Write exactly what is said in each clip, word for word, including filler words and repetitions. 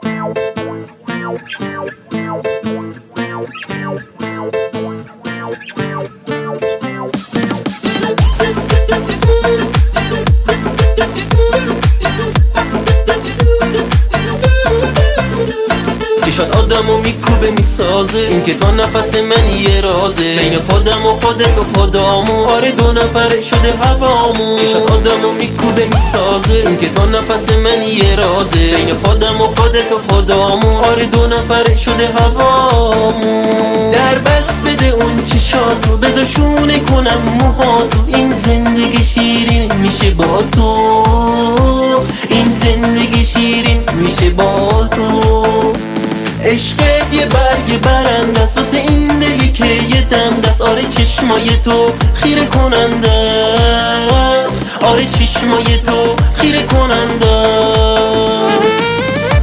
چشات آدمو میکوبه میسازه، این که تا نفس من یه رازه، بین خودم و خودت و خدامو، آره دو نفره شده هوامو. چشات آدمو میکوبه میسازه، این که تا نفس من یه رازه، بین خودم و خودت و خدامو، آره دو نفره شده هوامو. در بس بده اون چشاتو، بذار شونه کنم موهاتو، این زندگی شیرین میشه با تو، این زندگی شیرین میشه با تو. عشقت یه برگ برنده است واسه این دلی که یه دم دست، آره چشمای تو خیره کننده است، آره چشمای تو خیره کننده است.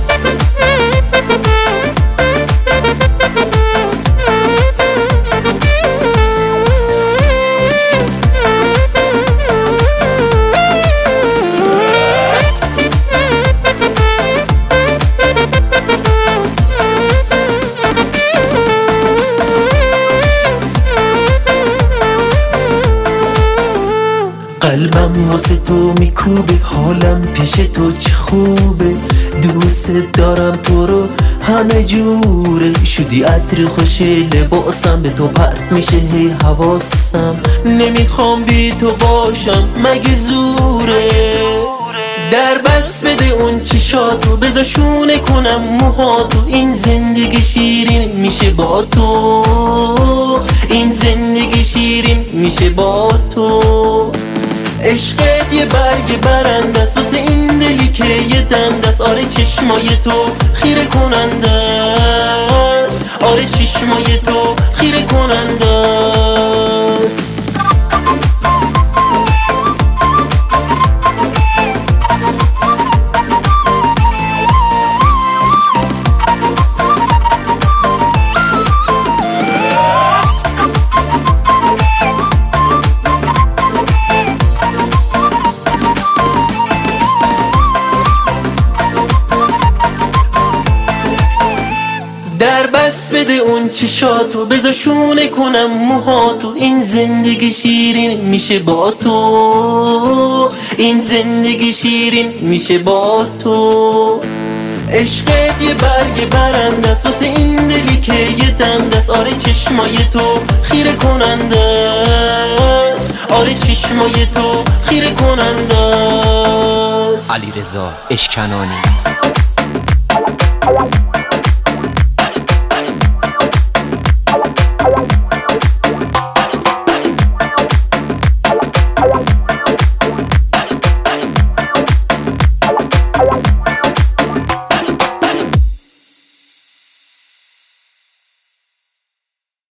قلبم واسه تو میکوبه، حالم پیش تو چه خوبه، دوست دارم تو رو همه جوره، شدی عطر خوش لباسم، به تو پرت میشه هی حواسم، نمیخوام بی تو باشم مگه زوره. در بس بده اون چشاتو، بذار شونه کنم موهاتو، این زندگی شیرین میشه با تو، این زندگی شیرین میشه با تو. عشقت یه برگ برنده است واسه این دلی که یه دم دست، آره چشمای تو خیره کننده است، آره چشمای تو خیره کننده است. در بس بده اون چشاتو، بذار شونه کنم موهاتو، این زندگی شیرین میشه با تو، این زندگی شیرین میشه با تو. عشقت یه برگ برنده است واسه این دلی که یه دم دست، آره چشمای تو خیره کننده است، آره چشمای تو خیره کننده است. علیرضا اشکنانی.